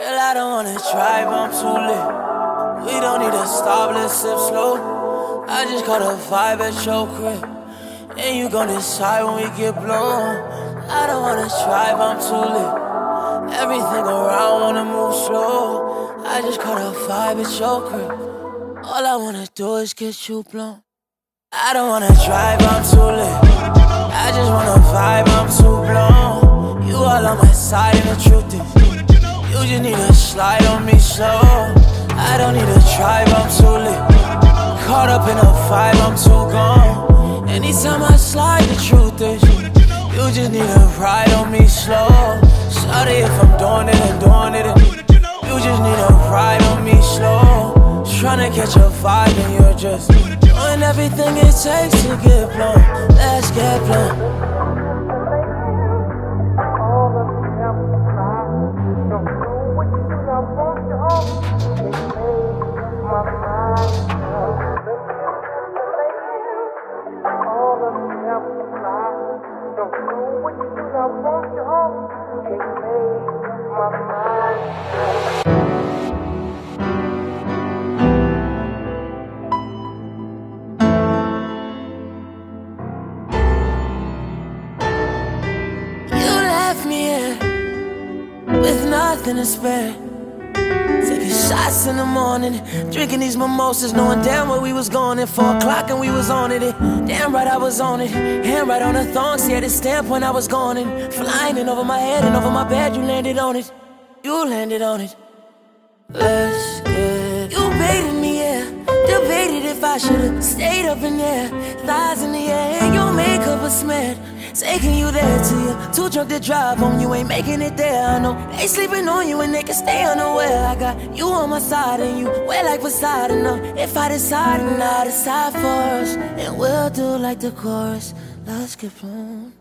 Girl, I don't wanna drive, I'm too lit. We don't need to stop, let's sip slow. I just caught a vibe at your crib, and you gon' decide when we get blown. I don't wanna drive, I'm too lit. Everything around wanna move slow. I just caught a vibe at your crib. All I wanna do is get you blown. I don't wanna drive, I'm too lit. I just wanna vibe, I'm too blown. You all on my side and the truth is, you just need to slide on me slow. I don't need to drive, I'm too lit. Caught up in a vibe, I'm too gone. Anytime I slide, the truth is, you just need to ride on me slow. Sorry if I'm doing it and doing it. You just need to ride on me slow. Tryna catch a vibe and you're just doing everything it takes to get blown. Let's get blown. With nothing to spare, taking shots in the morning, drinking these mimosas, knowing damn where we was going at 4 o'clock and we was on it. Damn right I was on it, hand right on the thong, see at the stamp when I was gone and flying in over my head and over my bed. You landed on it, you landed on it. Let's get. You baited me, yeah, debated if I should've stayed up in there. Thighs in the air, and your makeup was smeared. Taking you there till you're too drunk to drive home. You ain't making it there, I know. They sleeping on you and they can stay unaware. I got you on my side and you wet like Poseidon. If I decide and I decide for us, and we'll do like the chorus. Let's get blown.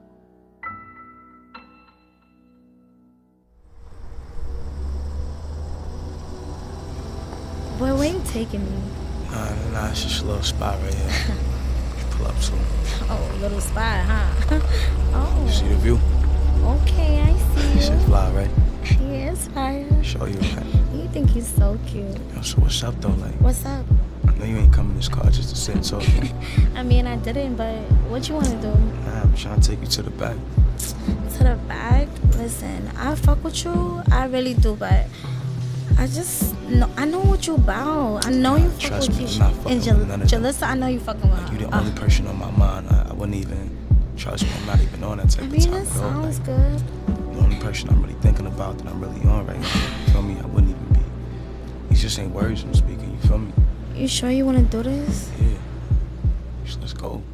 Boy, where you taking me? Nah, it's just a little spot right here. Pull up soon. Oh, little spot, huh? Oh. You see the view? Okay, I see you. Shit fly, right? Yeah, it's fire. Show you, man. You think he's so cute. Yo, so what's up, though? Like, what's up? I know you ain't coming in this car just to sit and talk. I mean, I didn't, but what you want to do? Nah, I'm trying to take you to the back. To the back? Listen, I fuck with you. I really do, but I just know, I know what you about. I know you fuck Trust with me, Keisha. I'm not fucking And with none of them. Jalissa, I know you fucking with her. You the only person on my mind. I wouldn't even, trust me, I'm not even on that type I of mean, time. that sounds like, good. The only person I'm really thinking about that I'm really on right now. You feel me? I wouldn't even be. These just ain't words I'm speaking, you feel me? You sure you want to do this? Yeah. Just let's go.